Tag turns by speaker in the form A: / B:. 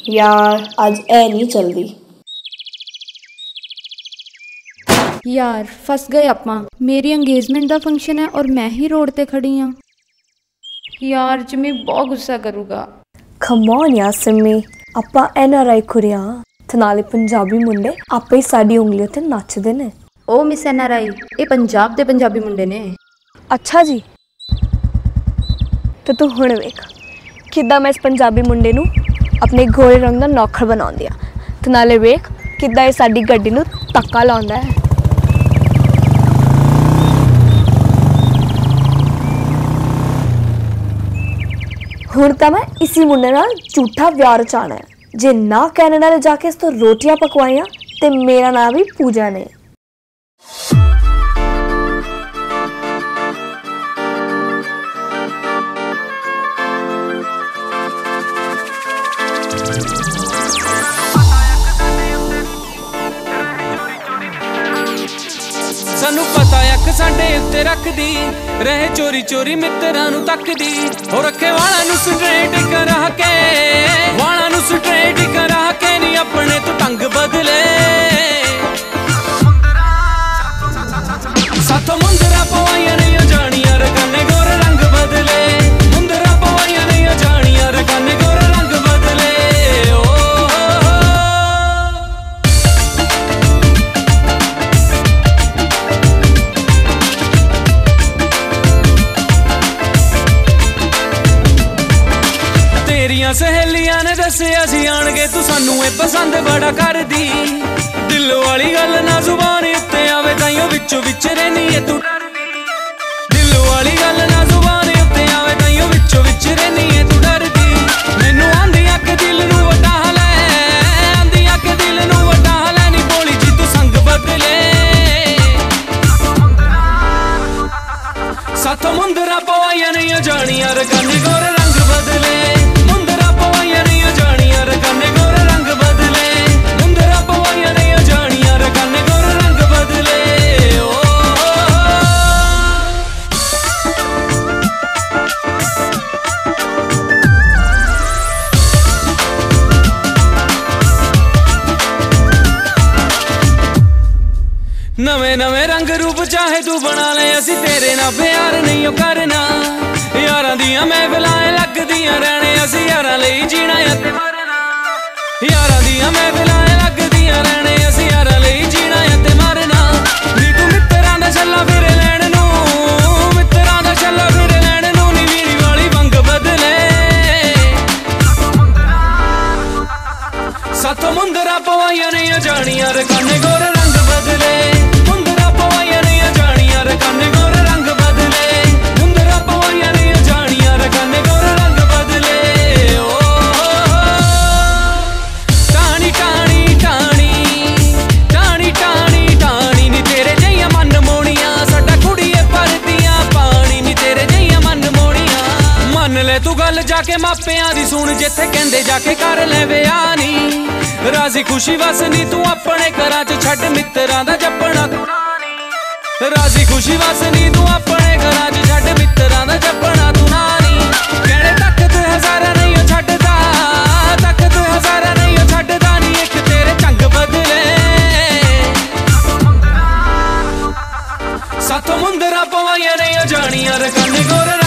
A: यार अज ए नहीं चलती।
B: यार फस गए आपां। मेरी अंगेजमेंट का फंक्शन है और मैं ही रोड ते खड़ी हाँ। यार जिमी बहुत गुस्सा करूगा।
A: कम ऑन यार सिमी, आपां NRI खुरिया ते नाले पंजाबी मुंडे आपे ही साडी उंगलियों ते नचदे ने।
B: ओ मिस NRI, ये पंजाब दे पंजाबी मुंडे ने।
A: अच्छा जी, तो तू हुण वेख किद्दां मैं इस पंजाबी मुंडे नूं अपने घोड़े रंग दा नौकर बनाउंदी आ ते नाले वेख किद्दां इह साडी गड्डी नूं धक्का लाउंदा है। हुण तां मैं इसी मुंडे नाल झूठा व्याह रचाना है। जे ना कैनेडा ले जाके इस तो रोटियां पकवाइयां ते मेरा नाम भी पूजा ने।
C: सानू पता अख साडे उत्ते रखदी रहे चोरी चोरी मित्रां नू तकदी। हो रखे वाला नू स्ट्रेट करा के, वाला नू स्ट्रेट करा के नी अपने तू ढंग बदले। साथों मुंदरा पवाइयां नहीं जानियां रकाने गोर रंग बदले। मुंदरा पवाइयां नहीं जानियां रकाने गोर रंग बदले। सहेलियां ने दसिया सी आणगे तू सानू ए पसंद बड़ा करदी। दिल वाली गल ना जुबान उत्ते आवे ताइयों विचों विच रहनी है तू डरदी। दिल वाली गल ना जुबान उत्ते आवे ताइयों विचों विच रहनी है तू डरदी। मैनू आंदियां कि दिल नू वटा ले, आंदियां कि दिल नू वटा ले नी बोली जी तू संग बदले। साथों मुंदरा पवाइयां नहीं जानियां रकाने गोर रंग बदले। नवे नवे रंग रूप चाहे तू बना ले, असी तेरे ना प्यार नहीं करना। यारां दियां महफिलां लगदियां रहने, असी यारां लई जीना ते मरना। यारां दियां महफिलां लगदियां रहने, असी यारां लई जीना ते मरना। नी तू मित्रां दा छल्ला फिर लैण नूं, मित्रां दा छल्ला फिर लैण नूं नी वीरी वाली वंग बदले। साथों मुंदरा पवाइयां नहीं जानियां रकाने गोर रंग बदले। तू गल जाके मापियां दी सुन, जिथे कहंदे जाके कर ले विआह नी। राजी खुशी वस नी तू अपने घरां च छड्ड मित्रां दा जपना तू ना नी। राजी खुशी वस नी तू अपने घरां च छड्ड मित्रां दा जपना तू ना नी। कहणे तख्त हज़ारा नहीं छड्डदा, तख्त हज़ारा नहीं छड्डदा नी इक तेरे चंग बदले। साथों मुंदरा पवाइयां नहीं जानियां रकाने गोर